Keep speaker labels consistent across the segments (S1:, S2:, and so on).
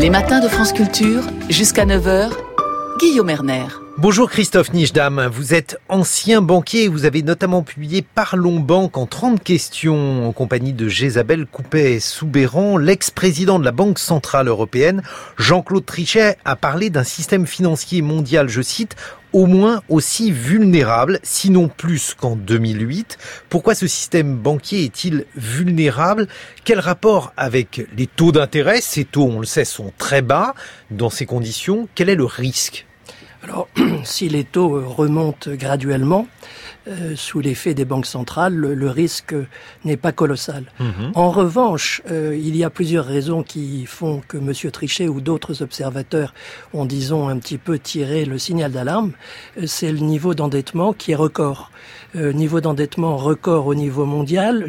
S1: Les matins de France Culture, jusqu'à 9h, Guillaume Erner.
S2: Bonjour Christophe Nijdam, vous êtes ancien banquier et vous avez notamment publié Parlons Banque en 30 questions en compagnie de Jésabel Coupet-Soubeyran. L'ex-président de la Banque Centrale Européenne, Jean-Claude Trichet, a parlé d'un système financier mondial, je cite, au moins aussi vulnérable, sinon plus qu'en 2008. Pourquoi ce système banquier est-il vulnérable ? Quel rapport avec les taux d'intérêt ? Ces taux, on le sait, sont très bas. Dans ces conditions, quel est le risque ?
S3: Alors, si les taux remontent graduellement, sous l'effet des banques centrales, le risque n'est pas colossal. En revanche, il y a plusieurs raisons qui font que M. Trichet ou d'autres observateurs ont, disons, un petit peu tiré le signal d'alarme. C'est le niveau d'endettement qui est record. Niveau d'endettement record au niveau mondial,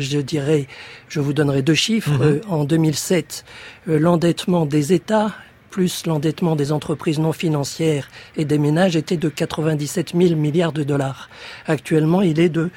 S3: je vous donnerai deux chiffres. En 2007, l'endettement des États plus l'endettement des entreprises non financières et des ménages était de 97 000 milliards de dollars. Actuellement, il est de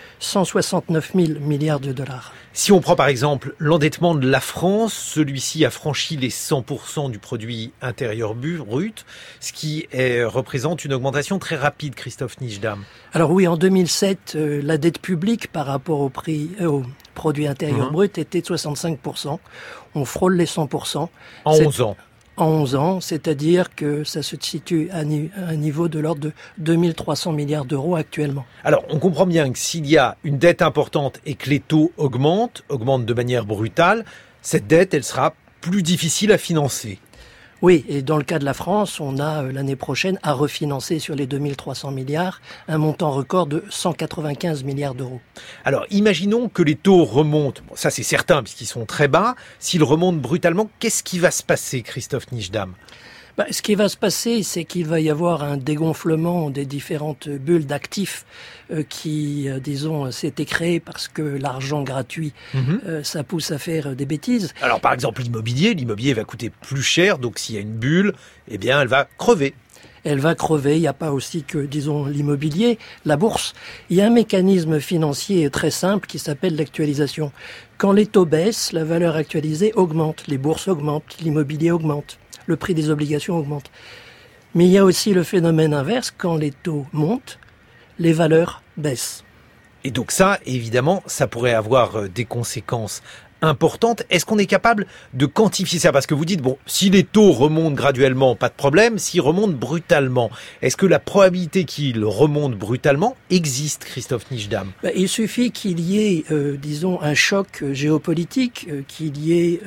S3: 169 000 milliards de dollars.
S2: Si on prend par exemple l'endettement de la France, celui-ci a franchi les 100% du produit intérieur brut, ce qui représente une augmentation très rapide, Christophe Nijdam.
S3: Alors oui, en 2007, la dette publique par rapport au produit intérieur brut était de 65%. On frôle les 100%.
S2: En 11 ans.
S3: En 11 ans, c'est-à-dire que ça se situe à un niveau de l'ordre de 2300 milliards d'euros actuellement.
S2: Alors, on comprend bien que s'il y a une dette importante et que les taux augmentent de manière brutale, cette dette, elle sera plus difficile à financer.
S3: Oui, et dans le cas de la France, on a l'année prochaine à refinancer sur les 2300 milliards un montant record de 195 milliards d'euros.
S2: Alors, imaginons que les taux remontent. Bon, ça, c'est certain, puisqu'ils sont très bas. S'ils remontent brutalement, qu'est-ce qui va se passer, Christophe Nijdam ?
S3: Ce qui va se passer, c'est qu'il va y avoir un dégonflement des différentes bulles d'actifs qui, s'étaient créées parce que l'argent gratuit, ça pousse à faire des bêtises.
S2: Alors, par exemple, l'immobilier va coûter plus cher, donc s'il y a une bulle, eh bien, elle va crever.
S3: Elle va crever. Il n'y a pas aussi que, l'immobilier, la bourse. Il y a un mécanisme financier très simple qui s'appelle l'actualisation. Quand les taux baissent, la valeur actualisée augmente. Les bourses augmentent, l'immobilier augmente. Le prix des obligations augmente. Mais il y a aussi le phénomène inverse, quand les taux montent, les valeurs baissent.
S2: Et donc ça, évidemment, ça pourrait avoir des conséquences importante. Est-ce qu'on est capable de quantifier ça ? Parce que vous dites, si les taux remontent graduellement, pas de problème. S'ils remontent brutalement, est-ce que la probabilité qu'ils remontent brutalement existe, Christophe Nijdam ?
S3: Il suffit qu'il y ait, un choc géopolitique, qu'il y ait,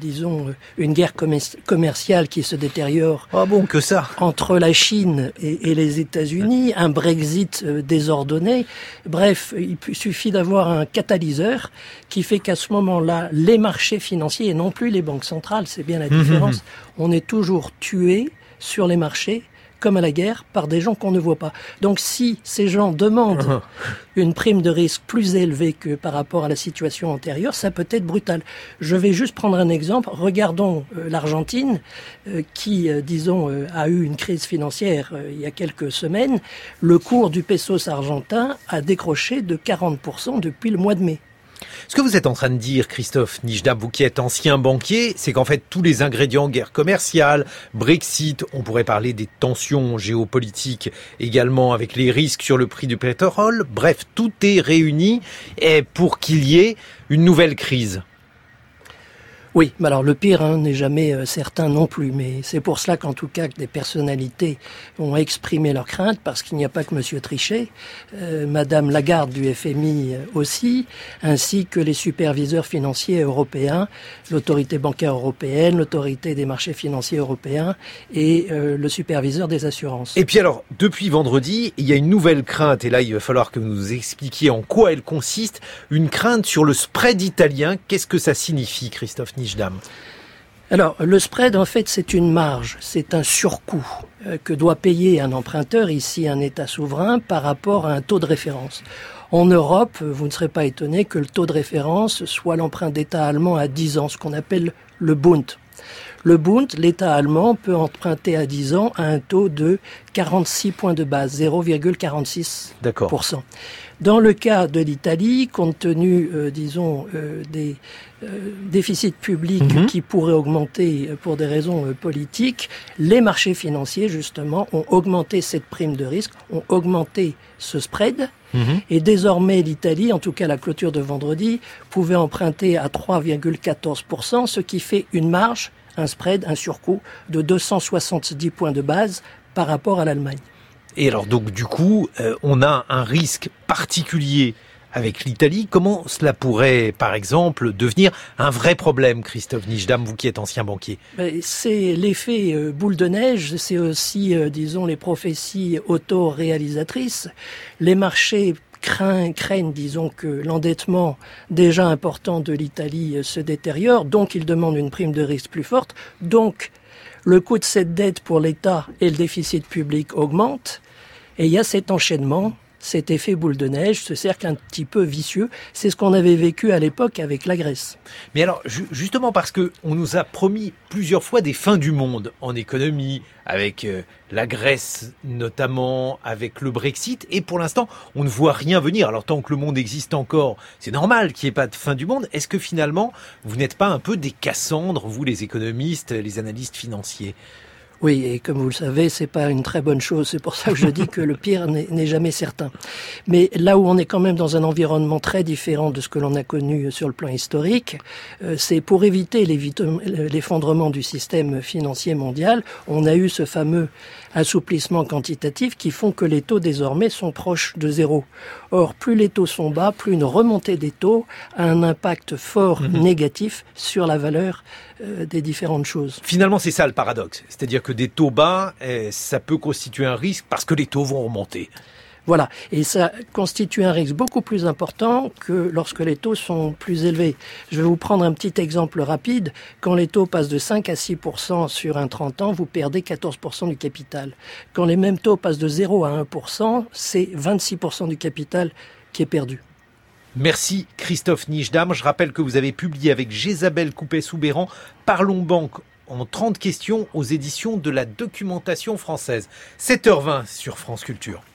S3: une guerre commerciale qui se détériore.
S2: Que ça ?
S3: Entre la Chine et les États-Unis, un Brexit désordonné. Bref, il suffit d'avoir un catalyseur qui fait qu'à ce moment-là, les marchés financiers et non plus les banques centrales, c'est bien la différence. On est toujours tué sur les marchés, comme à la guerre, par des gens qu'on ne voit pas. Donc si ces gens demandent une prime de risque plus élevée que par rapport à la situation antérieure, ça peut être brutal. Je vais juste prendre un exemple. Regardons l'Argentine, qui, a eu une crise financière il y a quelques semaines. Le cours du pesos argentin a décroché de 40% depuis le mois de mai.
S2: Ce que vous êtes en train de dire, Christophe Nijdam, vous qui êtes ancien banquier, c'est qu'en fait, tous les ingrédients, guerre commerciale, Brexit, on pourrait parler des tensions géopolitiques également avec les risques sur le prix du pétrole. Bref, tout est réuni pour qu'il y ait une nouvelle crise.
S3: Oui, mais alors le pire n'est jamais certain non plus, mais c'est pour cela qu'en tout cas que des personnalités ont exprimé leurs craintes, parce qu'il n'y a pas que M. Trichet, Madame Lagarde du FMI aussi, ainsi que les superviseurs financiers européens, l'autorité bancaire européenne, l'autorité des marchés financiers européens et le superviseur des assurances.
S2: Et puis alors, depuis vendredi, il y a une nouvelle crainte, et là il va falloir que vous nous expliquiez en quoi elle consiste, une crainte sur le spread italien. Qu'est-ce que ça signifie, Christophe Nijdam ?
S3: Alors, le spread, en fait, c'est une marge, c'est un surcoût que doit payer un emprunteur, ici un État souverain, par rapport à un taux de référence. En Europe, vous ne serez pas étonné que le taux de référence soit l'emprunt d'État allemand à 10 ans, ce qu'on appelle le Bund. Le Bund, l'État allemand, peut emprunter à 10 ans à un taux de 46 points de base, 0,46%.
S2: D'accord.
S3: Dans le cas de l'Italie, compte tenu, des déficits publics qui pourraient augmenter pour des raisons politiques, les marchés financiers, justement, ont augmenté cette prime de risque, ont augmenté ce spread. Et désormais, l'Italie, en tout cas la clôture de vendredi, pouvait emprunter à 3,14%, ce qui fait une marge, un spread, un surcoût de 270 points de base par rapport à l'Allemagne.
S2: Et alors donc du coup, on a un risque particulier avec l'Italie. Comment cela pourrait, par exemple, devenir un vrai problème, Christophe Nijdam, vous qui êtes ancien banquier?
S3: C'est l'effet boule de neige, c'est aussi, les prophéties auto-réalisatrices. Les marchés craignent, que l'endettement déjà important de l'Italie se détériore, donc ils demandent une prime de risque plus forte. Donc, le coût de cette dette pour l'État et le déficit public augmentent. Et il y a cet enchaînement, cet effet boule de neige, ce cercle un petit peu vicieux. C'est ce qu'on avait vécu à l'époque avec la Grèce.
S2: Mais alors, justement parce que on nous a promis plusieurs fois des fins du monde en économie, avec la Grèce notamment, avec le Brexit, et pour l'instant, on ne voit rien venir. Alors tant que le monde existe encore, c'est normal qu'il n'y ait pas de fin du monde. Est-ce que finalement, vous n'êtes pas un peu des Cassandres, vous les économistes, les analystes financiers ?
S3: Oui, et comme vous le savez, c'est pas une très bonne chose. C'est pour ça que je dis que le pire n'est jamais certain. Mais là où on est quand même dans un environnement très différent de ce que l'on a connu sur le plan historique, c'est pour éviter l'effondrement du système financier mondial, on a eu ce fameux assouplissement quantitatif qui font que les taux désormais sont proches de zéro. Or, plus les taux sont bas, plus une remontée des taux a un impact fort négatif sur la valeur des différentes choses.
S2: Finalement, c'est ça le paradoxe. C'est-à-dire que des taux bas, ça peut constituer un risque parce que les taux vont remonter.
S3: Voilà. Et ça constitue un risque beaucoup plus important que lorsque les taux sont plus élevés. Je vais vous prendre un petit exemple rapide. Quand les taux passent de 5 à 6% sur un 30 ans, vous perdez 14% du capital. Quand les mêmes taux passent de 0 à 1%, c'est 26% du capital qui est perdu.
S2: Merci Christophe Nijdam. Je rappelle que vous avez publié avec Jézabel Coupet-Soubeyran Parlons Banque en 30 questions aux éditions de la Documentation française. 7h20 sur France Culture.